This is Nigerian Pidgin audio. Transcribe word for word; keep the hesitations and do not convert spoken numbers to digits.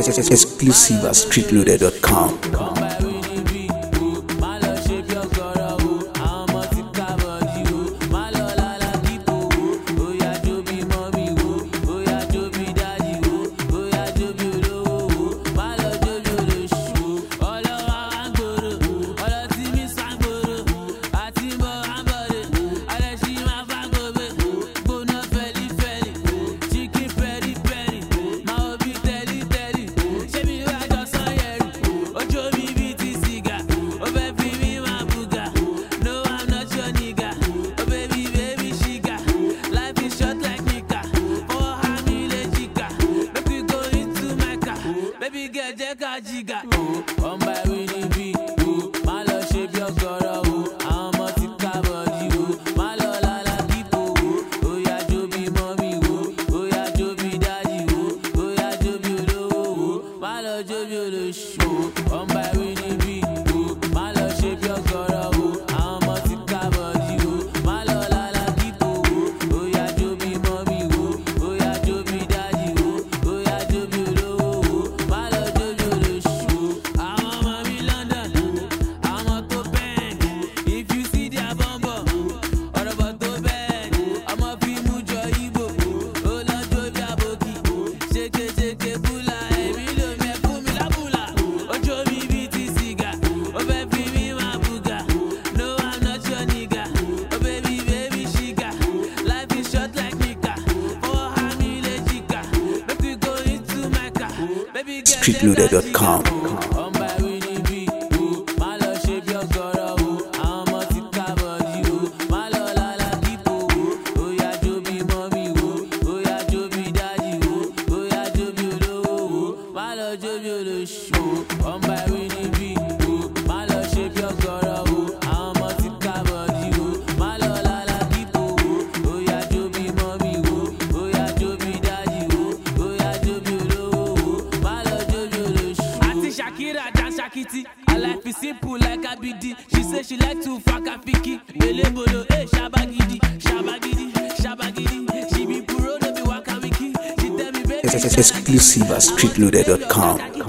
Exclusive at street loader dot com. Jiga, oh, one by Winnie B, oh, my love shape your girl, oh, I'm a tika body, oh, my love la la people, oh, oh yeah, Joby mommy, oh, oh yeah, Joby daddy, oh, oh yeah, Joby oh, my love Joby the show, one by Winnie B, oh, my love shape your girl, oh, I'm a tika body, oh, my love la la people, oh, oh yeah, Joby mommy, oh, oh yeah, Joby daddy, oh, oh yeah, Joby oh, my love Joby. street loader dot com. Her life is simple like a B D. She say she like to fuck a fiki. Elebolo, eh, shabagidi, shabagidi, shabagidi. She be puro, no be waka wiki. She tell me baby. Exclusive at street loader dot com.